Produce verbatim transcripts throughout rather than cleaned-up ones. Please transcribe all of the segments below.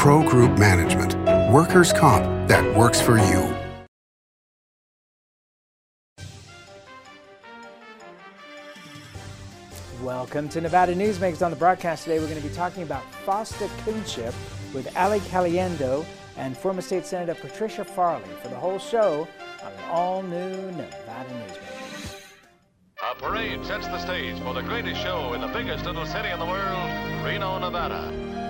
Pro Group Management. Workers' comp that works for you. Welcome to Nevada Newsmakers. On the broadcast today, we're going to be talking about foster kinship with Ali Caliendo and former State Senator Patricia Farley for the whole show on an all-new Nevada Newsmakers. A parade sets the stage for the greatest show in the biggest little city in the world, Reno, Nevada.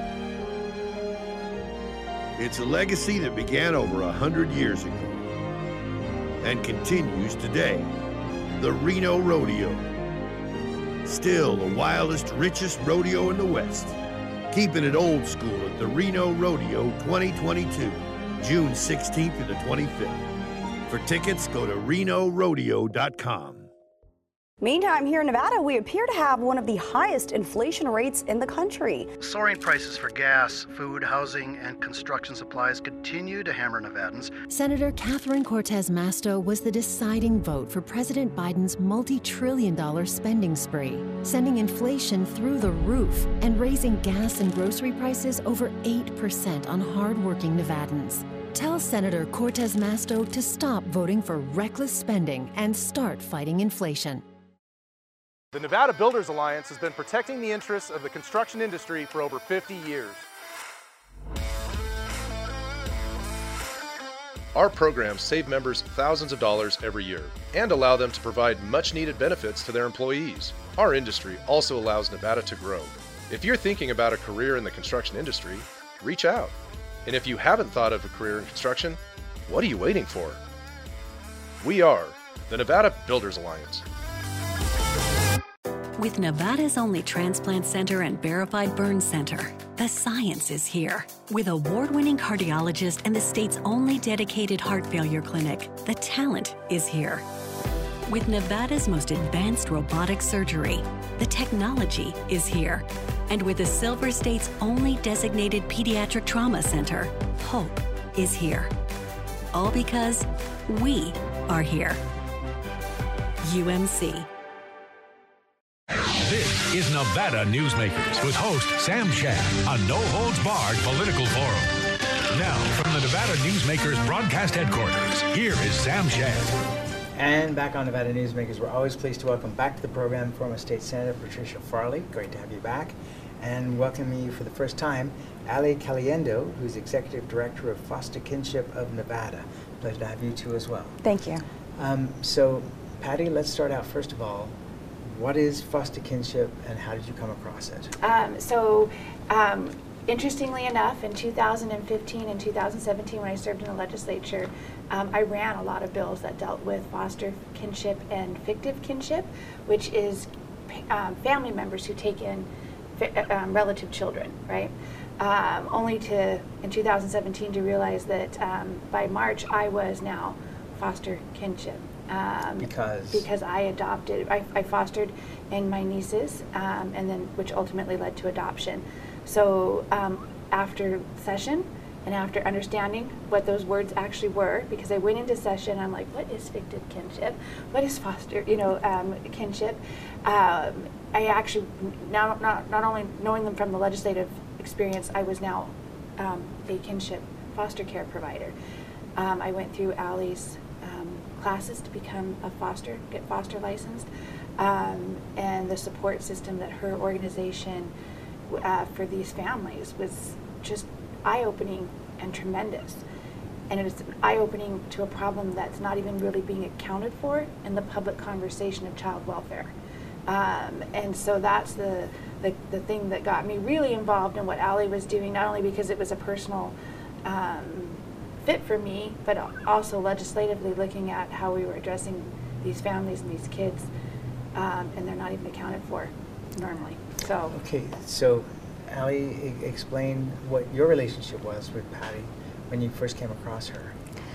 It's a legacy that began over a hundred years ago and continues today. The Reno Rodeo. Still the wildest, richest rodeo in the West. Keeping it old school at the Reno Rodeo twenty twenty-two, June sixteenth to the twenty-fifth. For tickets, go to reno rodeo dot com. Meantime, here in Nevada, we appear to have one of the highest inflation rates in the country. Soaring prices for gas, food, housing, and construction supplies continue to hammer Nevadans. Senator Catherine Cortez Masto was the deciding vote for President Biden's multi-trillion dollar spending spree, sending inflation through the roof and raising gas and grocery prices over eight percent on hardworking Nevadans. Tell Senator Cortez Masto to stop voting for reckless spending and start fighting inflation. The Nevada Builders Alliance has been protecting the interests of the construction industry for over fifty years. Our programs save members thousands of dollars every year and allow them to provide much-needed benefits to their employees. Our industry also allows Nevada to grow. If you're thinking about a career in the construction industry, reach out. And if you haven't thought of a career in construction, what are you waiting for? We are the Nevada Builders Alliance. With Nevada's only transplant center and verified burn center, the science is here. With award-winning cardiologist and the state's only dedicated heart failure clinic, the talent is here. With Nevada's most advanced robotic surgery, the technology is here. And with the Silver State's only designated pediatric trauma center, hope is here. All because we are here. U M C. This is Nevada Newsmakers with host Sam Shad, a no-holds-barred political forum. Now, from the Nevada Newsmakers broadcast headquarters, here is Sam Shad. And back on Nevada Newsmakers, we're always pleased to welcome back to the program former State Senator Patricia Farley. Great to have you back. And welcoming you for the first time, Ali Caliendo, who's Executive Director of Foster Kinship of Nevada. Pleasure to have you too as well. Thank you. Um, so, Patty, let's start out first of all. What is foster kinship and how did you come across it? Um, so, um, interestingly enough, in two thousand fifteen and two thousand seventeen, when I served in the legislature, um, I ran a lot of bills that dealt with foster kinship and fictive kinship, which is um, family members who take in um, relative children, right? Um, only to, in two thousand seventeen, to realize that um, by March, I was now foster kinship. Um, because because I adopted, I, I fostered in my nieces, um, and then which ultimately led to adoption. So um, after session and after understanding what those words actually were, because I went into session, I'm like, what is fictive kinship? What is foster, you know, um, kinship? Um, I actually now not not only knowing them from the legislative experience, I was now um, a kinship foster care provider. Um, I went through Ali's classes to become a foster, get foster licensed, um, and the support system that her organization uh, for these families was just eye-opening and tremendous. And it is eye-opening to a problem that's not even really being accounted for in the public conversation of child welfare. Um, and so that's the, the, the thing that got me really involved in what Ali was doing, not only because it was a personal um, fit for me, but also legislatively looking at how we were addressing these families and these kids, um, and they're not even accounted for normally. So okay, so Ali, e- explain what your relationship was with Patty when you first came across her.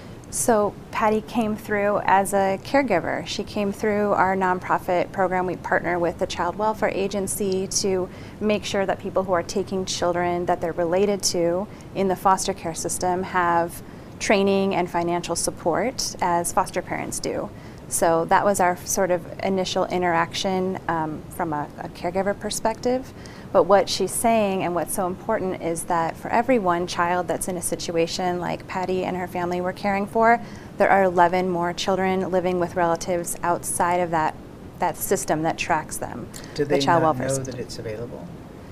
So Patty came through as a caregiver. She came through our nonprofit program. We partner with the Child Welfare Agency to make sure that people who are taking children that they're related to in the foster care system have training and financial support as foster parents do. So that was our sort of initial interaction um, from a, a caregiver perspective. But what she's saying and what's so important is that for every one child that's in a situation like Patty and her family were caring for, there are eleven more children living with relatives outside of that, that system that tracks them. Do they the child not welfare know system. that it's available?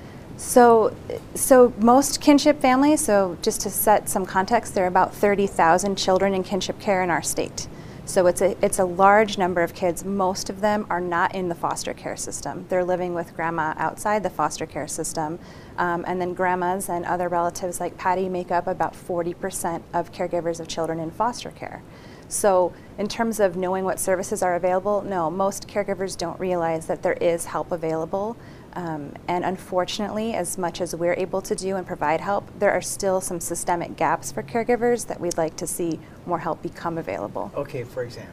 So, so most kinship families, so just to set some context, there are about thirty thousand children in kinship care in our state. So it's a, it's a large number of kids. Most of them are not in the foster care system. They're living with grandma outside the foster care system. Um, and then grandmas and other relatives like Patty make up about forty percent of caregivers of children in foster care. So in terms of knowing what services are available, no, most caregivers don't realize that there is help available. Um, and unfortunately, as much as we're able to do and provide help, there are still some systemic gaps for caregivers that we'd like to see more help become available. Okay, for example.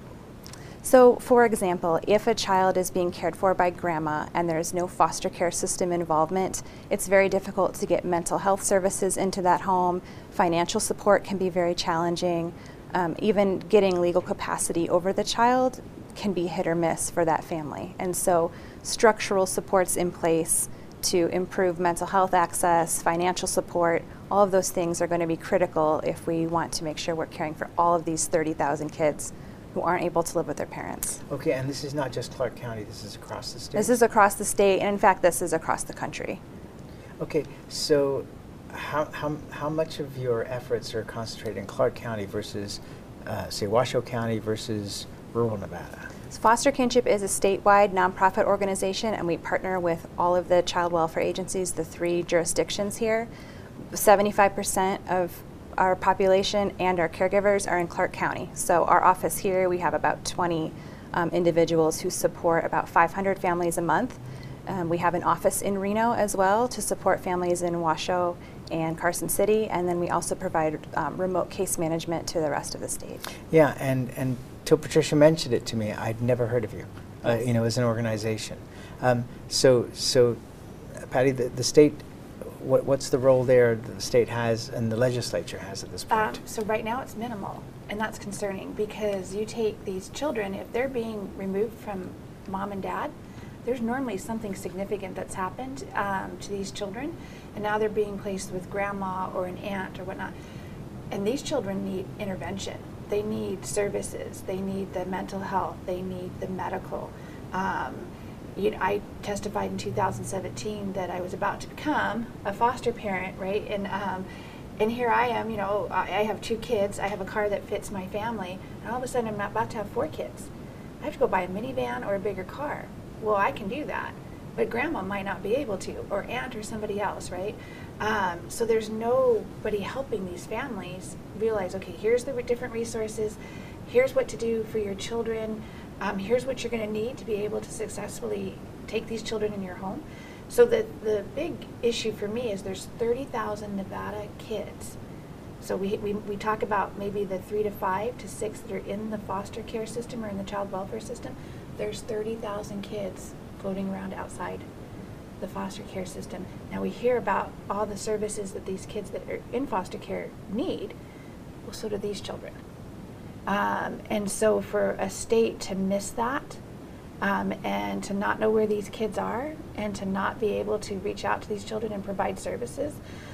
So, for example, if a child is being cared for by grandma and there's no foster care system involvement, it's very difficult to get mental health services into that home. Financial support can be very challenging. Um, even getting legal capacity over the child can be hit or miss for that family. And so structural supports in place to improve mental health access, financial support, all of those things are going to be critical if we want to make sure we're caring for all of these thirty thousand kids who aren't able to live with their parents. Okay, and this is not just Clark County, this is across the state? This is across the state, and in fact, this is across the country. Okay, so how, how, how much of your efforts are concentrated in Clark County versus, uh, say, Washoe County versus rural Nevada? Foster Kinship is a statewide nonprofit organization, and we partner with all of the child welfare agencies, the three jurisdictions here. seventy-five percent of our population and our caregivers are in Clark County. So our office here, we have about twenty um, individuals who support about five hundred families a month. Um, we have an office in Reno as well to support families in Washoe and Carson City, and then we also provide um, remote case management to the rest of the state. Yeah, and, and till Patricia mentioned it to me, I'd never heard of you, uh, you know, as an organization. Um, so, so, uh, Patty, the, the state, what, what's the role there that the state has and the legislature has at this point? Um, so right now it's minimal, and that's concerning because you take these children, if they're being removed from mom and dad, there's normally something significant that's happened um, to these children, and now they're being placed with grandma or an aunt or whatnot. And these children need intervention. They need services. They need the mental health. They need the medical. Um, you know, I testified in two thousand seventeen that I was about to become a foster parent, right? And um, and here I am. You know, I, I have two kids. I have a car that fits my family, and all of a sudden I'm about to have four kids. I have to go buy a minivan or a bigger car. Well, I can do that, but grandma might not be able to, or aunt or somebody else, right? Um, so there's nobody helping these families realize, okay, here's the different resources, here's what to do for your children, um, here's what you're going to need to be able to successfully take these children in your home. So the, the big issue for me is there's thirty thousand Nevada kids. So we, we, we talk about maybe the three to five to six that are in the foster care system or in the child welfare system. There's thirty thousand kids floating around outside the foster care system. Now we hear about all the services that these kids that are in foster care need. Well, so do these children. Um, and so for a state to miss that um, and to not know where these kids are and to not be able to reach out to these children and provide services,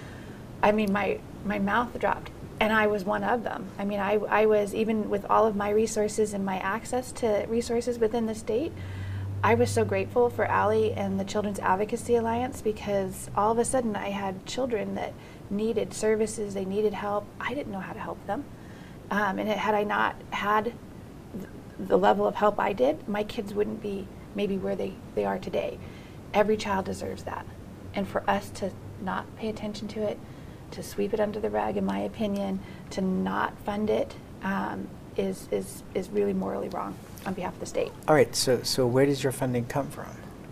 I mean, my, my mouth dropped. And I was one of them. I mean, I, I was, even with all of my resources and my access to resources within the state, I was so grateful for Allie and the Children's Advocacy Alliance, because all of a sudden I had children that needed services, they needed help. I didn't know how to help them. Um, and it, had I not had th the level of help I did, my kids wouldn't be maybe where they, they are today. Every child deserves that. And for us to not pay attention to it, to sweep it under the rug, in my opinion, to not fund it, um, is, is, is really morally wrong on behalf of the state. All right, so, so where does your funding come from?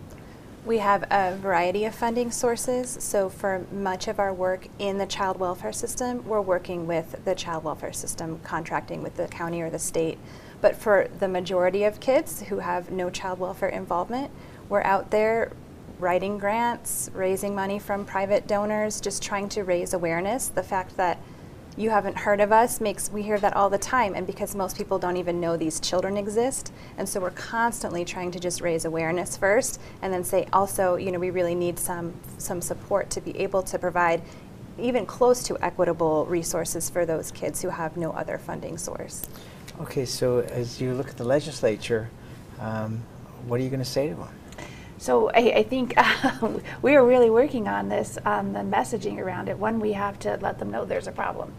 We have a variety of funding sources. So for much of our work in the child welfare system, we're working with the child welfare system, contracting with the county or the state. But for the majority of kids who have no child welfare involvement, we're out there writing grants, raising money from private donors, just trying to raise awareness. The fact that you haven't heard of us makes, we hear that all the time, and because most people don't even know these children exist, and so we're constantly trying to just raise awareness first, and then say also, you know, we really need some some support to be able to provide even close to equitable resources for those kids who have no other funding source. Okay, so as you look at the legislature, um, what are you going to say to them? So I, I think uh, we are really working on this, on the messaging around it. One, we have to let them know there's a problem.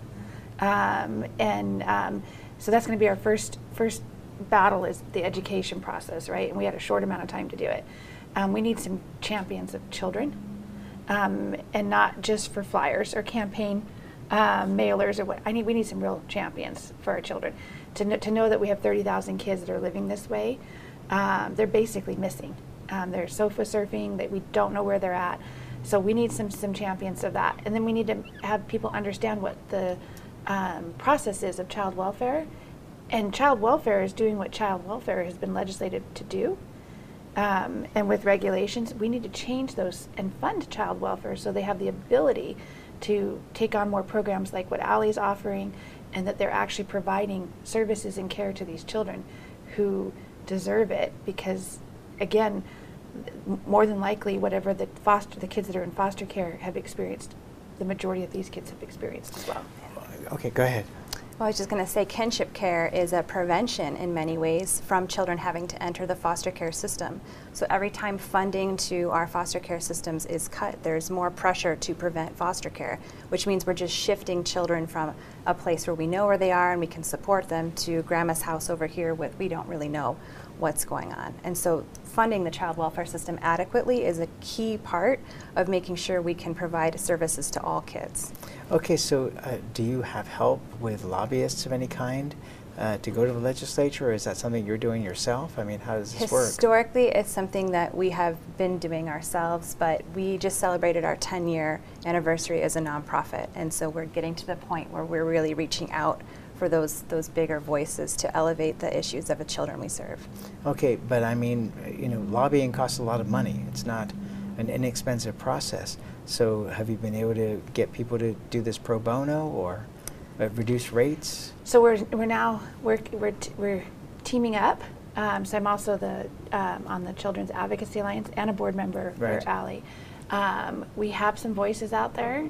Um, and um, so that's going to be our first first battle, is the education process, right? And we had a short amount of time to do it. Um, we need some champions of children, um, and not just for flyers or campaign um, mailers or what. I need we need some real champions for our children to kn to know that we have thirty thousand kids that are living this way. Um, they're basically missing. Um, they're sofa surfing, that we don't know where they're at. So we need some some champions of that. And then we need to have people understand what the um, process is of child welfare. And child welfare is doing what child welfare has been legislated to do. Um, and with regulations, we need to change those and fund child welfare so they have the ability to take on more programs like what Allie's offering, and that they're actually providing services and care to these children who deserve it, because again, more than likely, whatever the foster, the kids that are in foster care have experienced, the majority of these kids have experienced as well. Okay, go ahead. Well, I was just going to say, kinship care is a prevention in many ways from children having to enter the foster care system. So every time funding to our foster care systems is cut, there's more pressure to prevent foster care, which means we're just shifting children from a place where we know where they are and we can support them to grandma's house over here with we don't really know what's going on. And so funding the child welfare system adequately is a key part of making sure we can provide services to all kids. Okay, so uh, do you have help with lobbyists of any kind uh, to go to the legislature, or is that something you're doing yourself? I mean, how does this work? Historically, it's something that we have been doing ourselves, but we just celebrated our ten year anniversary as a nonprofit, and so we're getting to the point where we're really reaching out for those those bigger voices to elevate the issues of the children we serve. Okay, but I mean, you know, lobbying costs a lot of money. It's not an inexpensive process. So have you been able to get people to do this pro bono or uh, reduce rates? So we're we're now we're we're t we're teaming up. Um, so I'm also the um, on the Children's Advocacy Alliance and a board member Right. for Allie. Um, we have some voices out there.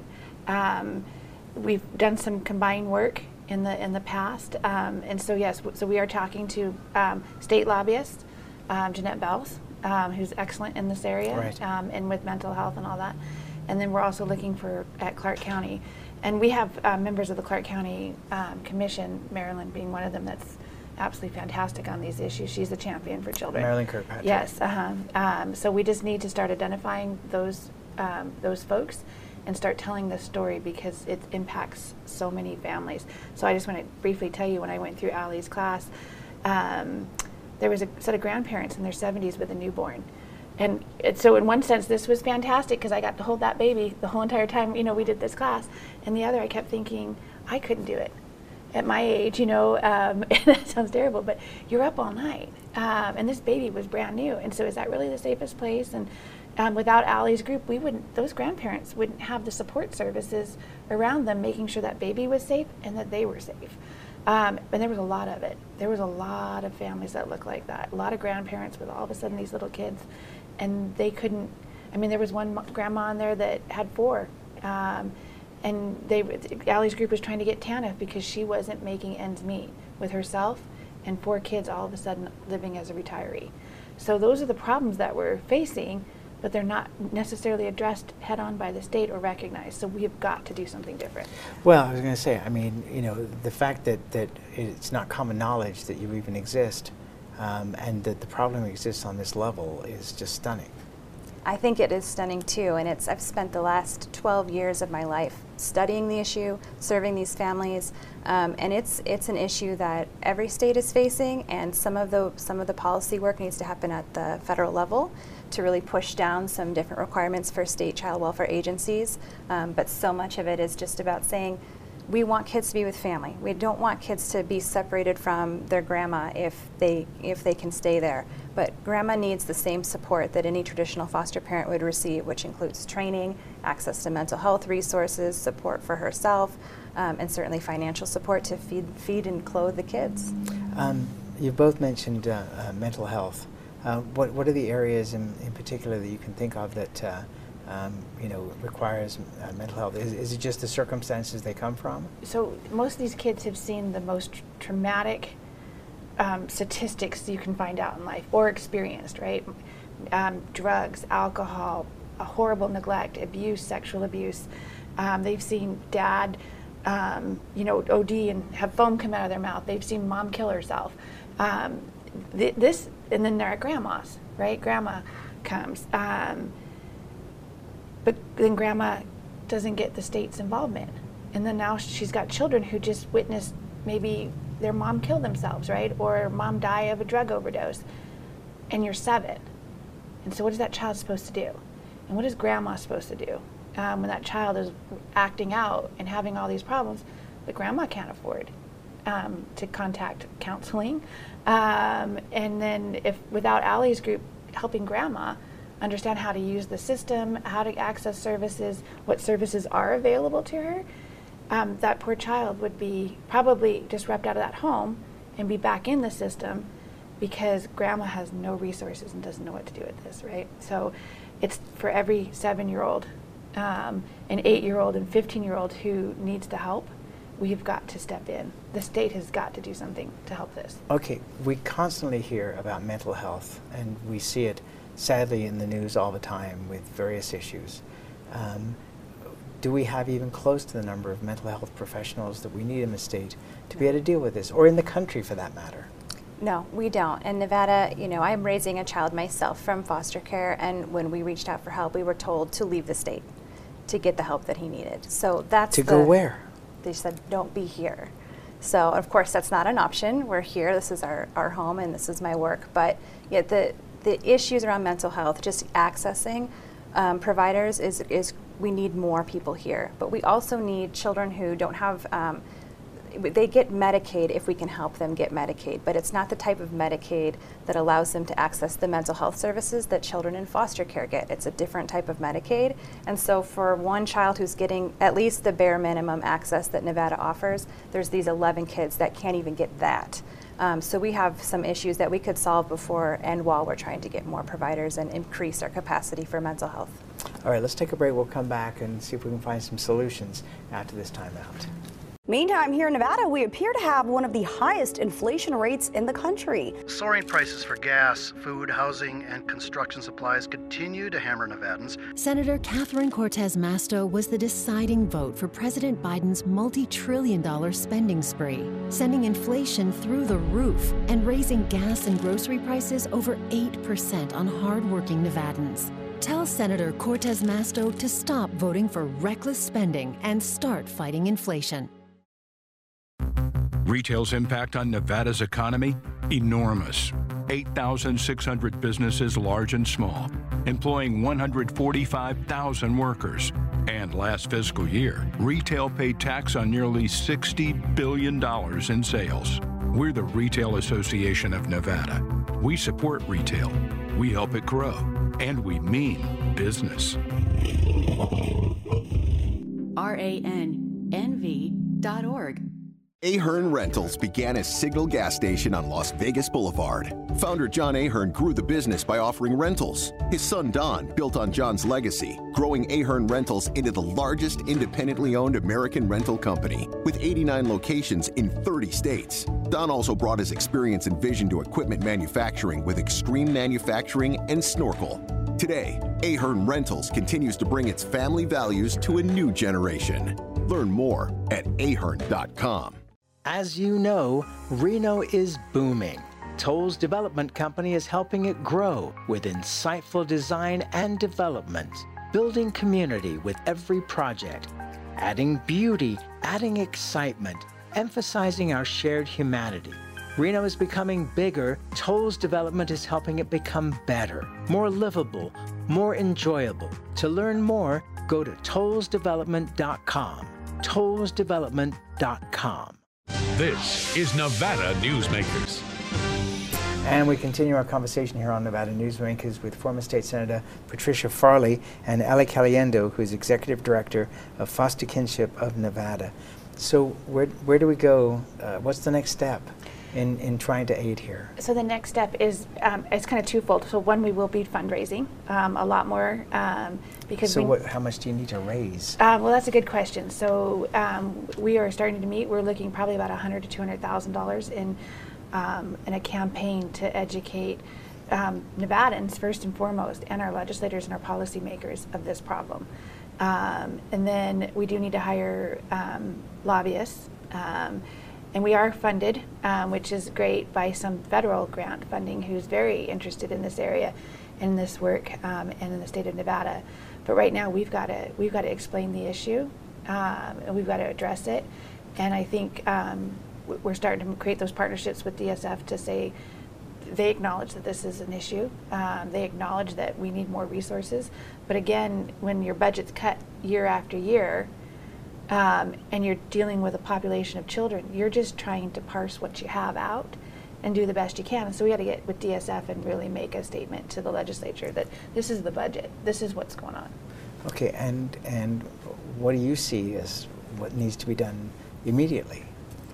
Um, we've done some combined work in the in the past, um, and so yes, w so we are talking to um, state lobbyists, um, Jeanette Bells, um, who's excellent in this area, Right. um, and with mental health and all that. And then we're also looking for at Clark County, and we have uh, members of the Clark County um, Commission, Marilyn being one of them, that's absolutely fantastic on these issues. She's a champion for children. Marilyn Kirkpatrick. Yes. Uh-huh. Um, so we just need to start identifying those um, those folks and start telling this story, because it impacts so many families. So I just want to briefly tell you, when I went through Allie's class, um, there was a set of grandparents in their seventies with a newborn. And it, so in one sense, this was fantastic because I got to hold that baby the whole entire time, you know, we did this class. And the other, I kept thinking, I couldn't do it at my age, you know, um, and that sounds terrible, but you're up all night. Um, and this baby was brand new. And so is that really the safest place? And um, without Allie's group, we wouldn't, those grandparents wouldn't have the support services around them, making sure that baby was safe and that they were safe. Um, and there was a lot of it. There was a lot of families that looked like that. A lot of grandparents with all of a sudden these little kids, and they couldn't, I mean, there was one grandma in there that had four. Um, and they, Allie's group was trying to get TANF because she wasn't making ends meet with herself and four kids all of a sudden living as a retiree. So those are the problems that we're facing, but they're not necessarily addressed head on by the state or recognized. So we have got to do something different. Well, I was going to say, I mean, you know, the fact that, that it's not common knowledge that you even exist, um, and that the problem exists on this level is just stunning. I think it is stunning too, and it's, I've spent the last twelve years of my life studying the issue, serving these families, um, and it's it's an issue that every state is facing, and some of the some of the policy work needs to happen at the federal level to really push down some different requirements for state child welfare agencies, um, but so much of it is just about saying, we want kids to be with family. We don't want kids to be separated from their grandma if they if they can stay there. But grandma needs the same support that any traditional foster parent would receive, which includes training, access to mental health resources, support for herself, um, and certainly financial support to feed, feed and clothe the kids. Um, you both mentioned uh, uh, mental health. Uh, what, what are the areas in, in particular that you can think of that uh, um, you know, requires uh, mental health? Is, is it just the circumstances they come from? So most of these kids have seen the most tr traumatic um, statistics you can find out in life or experienced, right? Um, drugs, alcohol, a horrible neglect, abuse, sexual abuse. Um, they've seen dad, um, you know, O D and have foam come out of their mouth. They've seen mom kill herself. Um, th this, and then they're at grandma's, right? Grandma comes. Um, but then grandma doesn't get the state's involvement. And then now she's got children who just witnessed maybe their mom kill themselves, right? Or mom die of a drug overdose. And you're seven. And so what is that child supposed to do? And what is grandma supposed to do um, when that child is acting out and having all these problems that grandma can't afford um, to contact counseling? Um, and then if without Allie's group helping grandma understand how to use the system, how to access services, what services are available to her, um, that poor child would be probably disrupted out of that home and be back in the system because grandma has no resources and doesn't know what to do with this, right? So it's for every seven-year-old, um, an eight-year-old and fifteen-year-old who needs the help, we've got to step in. The state has got to do something to help this. Okay, we constantly hear about mental health, and we see it sadly in the news all the time with various issues. Um, do we have even close to the number of mental health professionals that we need in the state to be able to deal with this, or in the country for that matter? No, we don't. In Nevada, you know, I'm raising a child myself from foster care, and when we reached out for help, we were told to leave the state to get the help that he needed. So that's To the, go where? They said, don't be here. So, of course, that's not an option. We're here. This is our, our home, and this is my work. But yeah, the, the issues around mental health, just accessing um, providers, is, is we need more people here. But we also need children who don't have, um, they get Medicaid if we can help them get Medicaid, but it's not the type of Medicaid that allows them to access the mental health services that children in foster care get. It's a different type of Medicaid. And so for one child who's getting at least the bare minimum access that Nevada offers, there's these eleven kids that can't even get that. Um, so we have some issues that we could solve before and while we're trying to get more providers and increase our capacity for mental health. All right, let's take a break. We'll come back and see if we can find some solutions after this time out. Meantime, here in Nevada, we appear to have one of the highest inflation rates in the country. Soaring prices for gas, food, housing, and construction supplies continue to hammer Nevadans. Senator Catherine Cortez Masto was the deciding vote for President Biden's multi-trillion dollar spending spree, sending inflation through the roof and raising gas and grocery prices over eight percent on hardworking Nevadans. Tell Senator Cortez Masto to stop voting for reckless spending and start fighting inflation. Retail's impact on Nevada's economy? Enormous. eight thousand six hundred businesses, large and small, employing one hundred forty-five thousand workers. And last fiscal year, retail paid tax on nearly sixty billion dollars in sales. We're the Retail Association of Nevada. We support retail, we help it grow, and we mean business. R A N N V dot org. Ahern Rentals began as Signal Gas Station on Las Vegas Boulevard. Founder John Ahern grew the business by offering rentals. His son Don built on John's legacy, growing Ahern Rentals into the largest independently owned American rental company, with eighty-nine locations in thirty states. Don also brought his experience and vision to equipment manufacturing with Extreme Manufacturing and Snorkel. Today, Ahern Rentals continues to bring its family values to a new generation. Learn more at ahern dot com. As you know, Reno is booming. Toll's Development Company is helping it grow with insightful design and development, building community with every project, adding beauty, adding excitement, emphasizing our shared humanity. Reno is becoming bigger. Toll's Development is helping it become better, more livable, more enjoyable. To learn more, go to tolls development dot com. tolls development dot com. This is Nevada Newsmakers. And we continue our conversation here on Nevada Newsmakers with former State Senator Patricia Farley and Ali Caliendo, who's Executive Director of Foster Kinship of Nevada. So where, where do we go? Uh, what's the next step in, in trying to aid here? So the next step is um, it's kind of twofold. So one, we will be fundraising um, a lot more um, because. So we, what, how much do you need to raise? Um, well, that's a good question. So um, we are starting to meet. We're looking probably about one hundred to two hundred thousand dollars in. Um, in a campaign to educate um, Nevadans first and foremost, and our legislators and our policymakers of this problem. Um, and then we do need to hire um, lobbyists, um, and we are funded, um, which is great, by some federal grant funding who's very interested in this area, in this work, um, and in the state of Nevada. But right now we've got to we've got to explain the issue, um, and we've got to address it, and I think. Um, We're starting to create those partnerships with D S F to say they acknowledge that this is an issue. Um, they acknowledge that we need more resources. But again, when your budget's cut year after year, um, and you're dealing with a population of children, you're just trying to parse what you have out and do the best you can. And so we got to get with D S F and really make a statement to the legislature that this is the budget. This is what's going on. Okay, and and what do you see as what needs to be done immediately?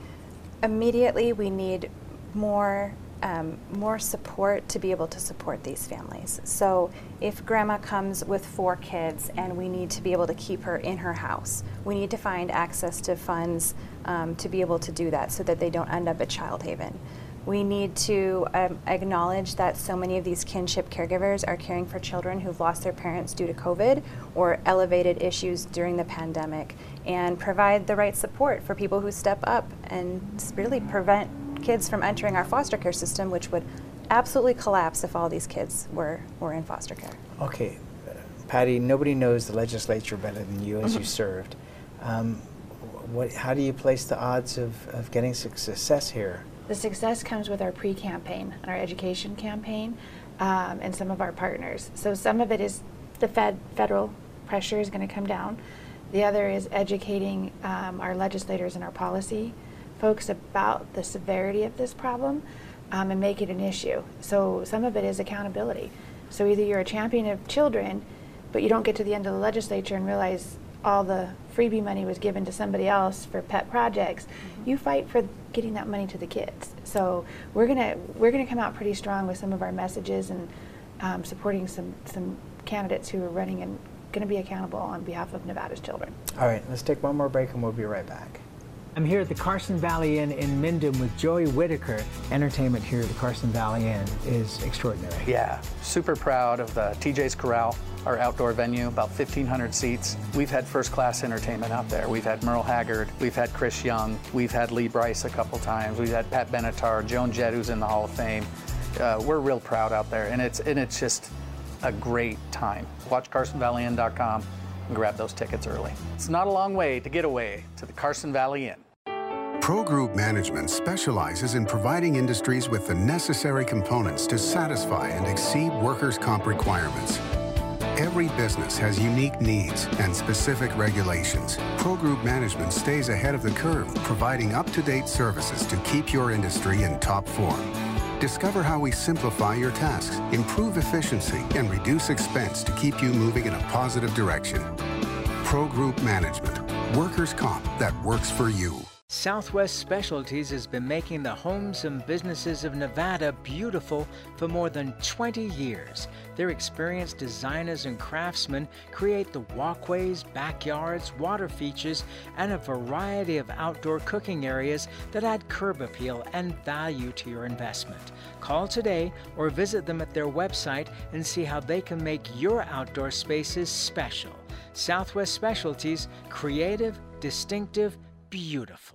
Immediately, we need more um, more support to be able to support these families. So if grandma comes with four kids and we need to be able to keep her in her house, we need to find access to funds um, to be able to do that so that they don't end up at Child Haven. We need to um, acknowledge that so many of these kinship caregivers are caring for children who've lost their parents due to COVID or elevated issues during the pandemic, and provide the right support for people who step up and really prevent kids from entering our foster care system, which would absolutely collapse if all these kids were, were in foster care. Okay, uh, Patty, nobody knows the legislature better than you as you served. Um, what, how do you place the odds of, of getting success here? The success comes with our pre-campaign and our education campaign, um, and some of our partners. So some of it is the fed, federal pressure is going to come down. The other is educating um, our legislators and our policy folks about the severity of this problem, um, and make it an issue. So some of it is accountability. So either you're a champion of children, but you don't get to the end of the legislature and realize all the freebie money was given to somebody else for pet projects. Mm-hmm. You fight for getting that money to the kids. So we're gonna we're gonna come out pretty strong with some of our messages and um, supporting some some candidates who are running and going to be accountable on behalf of Nevada's children. All right, let's take one more break and we'll be right back. I'm here at the Carson Valley Inn in Minden with Joey Whitaker. Entertainment here at the Carson Valley Inn is extraordinary. Yeah, super proud of the T J's Corral, our outdoor venue, about fifteen hundred seats. We've had first-class entertainment out there. We've had Merle Haggard, we've had Chris Young, we've had Lee Bryce a couple times, we've had Pat Benatar, Joan Jett, who's in the Hall of Fame. Uh, we're real proud out there, and it's, and it's just a great time. Watch Carson Valley Inn dot com and grab those tickets early. It's not a long way to get away to the Carson Valley Inn. Pro Group Management specializes in providing industries with the necessary components to satisfy and exceed workers' comp requirements. Every business has unique needs and specific regulations. Pro Group Management stays ahead of the curve, providing up-to-date services to keep your industry in top form. Discover how we simplify your tasks, improve efficiency, and reduce expense to keep you moving in a positive direction. Pro Group Management, workers' comp that works for you. Southwest Specialties has been making the homes and businesses of Nevada beautiful for more than twenty years. Their experienced designers and craftsmen create the walkways, backyards, water features, and a variety of outdoor cooking areas that add curb appeal and value to your investment. Call today or visit them at their website and see how they can make your outdoor spaces special. Southwest Specialties, creative, distinctive, beautiful.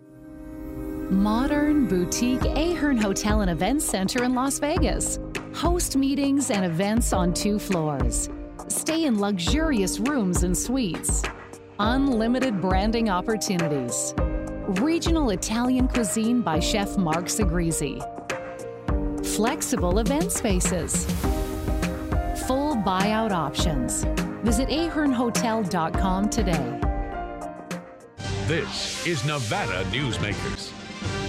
Modern boutique Ahern Hotel and Events Center in Las Vegas. Host meetings and events on two floors. Stay in luxurious rooms and suites. Unlimited branding opportunities. Regional Italian cuisine by Chef Mark Segrisi. Flexible event spaces. Full buyout options. Visit ahern hotel dot com today. This is Nevada Newsmakers.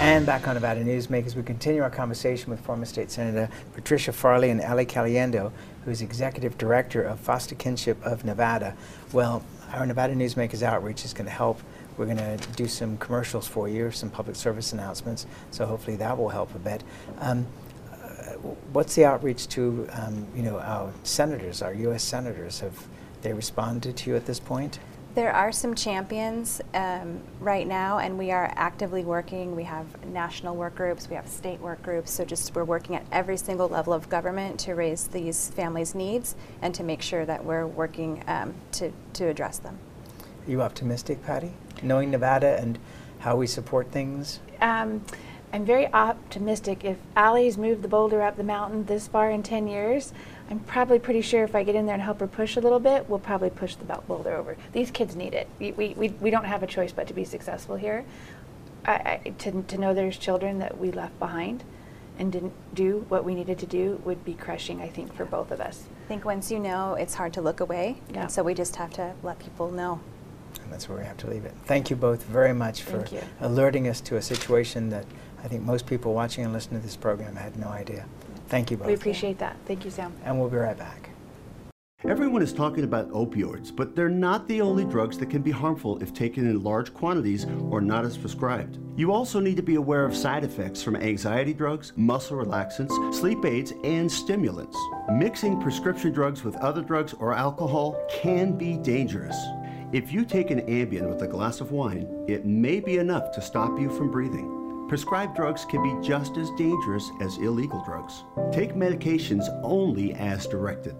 And back on Nevada Newsmakers, we continue our conversation with former State Senator Patricia Farley and Ali Caliendo, who's Executive Director of Foster Kinship of Nevada. Well, our Nevada Newsmakers outreach is going to help. We're going to do some commercials for you, some public service announcements, so hopefully that will help a bit. Um, uh, what's the outreach to, um, you know, our senators, our U S senators? Have they responded to you at this point? There are some champions um, right now, and we are actively working. We have national work groups, we have state work groups, so just we're working at every single level of government to raise these families' needs and to make sure that we're working um, to, to address them. Are you optimistic, Patty, knowing Nevada and how we support things? Um, I'm very optimistic. If Ali's moved the boulder up the mountain this far in ten years, I'm probably pretty sure if I get in there and help her push a little bit, we'll probably push the boulder over. These kids need it. We, we, we, we don't have a choice but to be successful here. I, I, to, to know there's children that we left behind and didn't do what we needed to do would be crushing, I think, for both of us. I think once you know, it's hard to look away, Yeah. and so we just have to let people know. And that's where we have to leave it. Thank you both very much for Thank you. alerting us to a situation that I think most people watching and listening to this program had no idea. Thank you both. We appreciate that. Thank you, Sam. And we'll be right back. Everyone is talking about opioids, but they're not the only drugs that can be harmful if taken in large quantities or not as prescribed. You also need to be aware of side effects from anxiety drugs, muscle relaxants, sleep aids, and stimulants. Mixing prescription drugs with other drugs or alcohol can be dangerous. If you take an Ambien with a glass of wine, it may be enough to stop you from breathing. Prescribed drugs can be just as dangerous as illegal drugs. Take medications only as directed.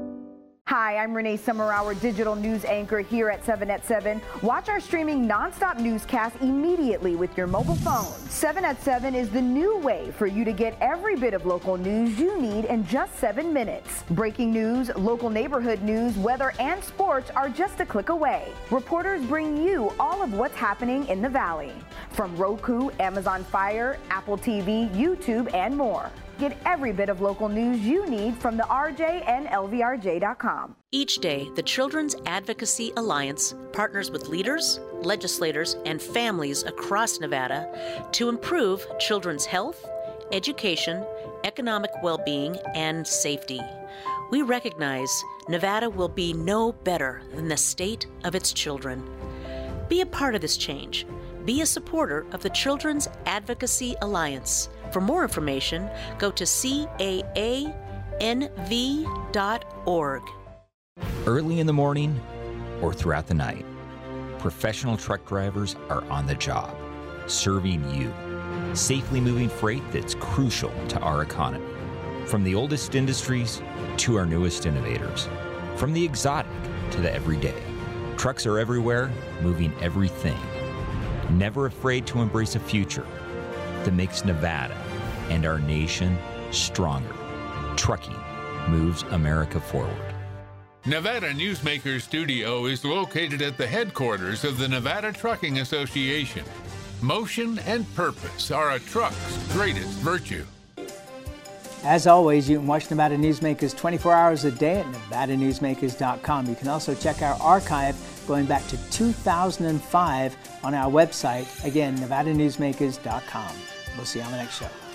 Hi, I'm Renee Summerhour, digital news anchor here at seven at seven. Watch our streaming nonstop newscast immediately with your mobile phone. seven at seven is the new way for you to get every bit of local news you need in just seven minutes. Breaking news, local neighborhood news, weather, and sports are just a click away. Reporters bring you all of what's happening in the Valley. From Roku, Amazon Fire, Apple T V, YouTube, and more. Get every bit of local news you need from the R J and L V R J dot com. Each day, the Children's Advocacy Alliance partners with leaders, legislators, and families across Nevada to improve children's health, education, economic well-being, and safety. We recognize Nevada will be no better than the state of its children. Be a part of this change. Be a supporter of the Children's Advocacy Alliance. For more information, go to C A A N V dot org. Early in the morning or throughout the night, professional truck drivers are on the job, serving you, safely moving freight that's crucial to our economy. From the oldest industries to our newest innovators, from the exotic to the everyday, trucks are everywhere, moving everything. Never afraid to embrace a future that makes Nevada and our nation stronger. Trucking moves America forward. Nevada Newsmakers Studio is located at the headquarters of the Nevada Trucking Association. Motion and purpose are a truck's greatest virtue. As always, you can watch Nevada Newsmakers twenty-four hours a day at nevada newsmakers dot com. You can also check our archive going back to two thousand five on our website, again, nevada newsmakers dot com. We'll see you on the next show.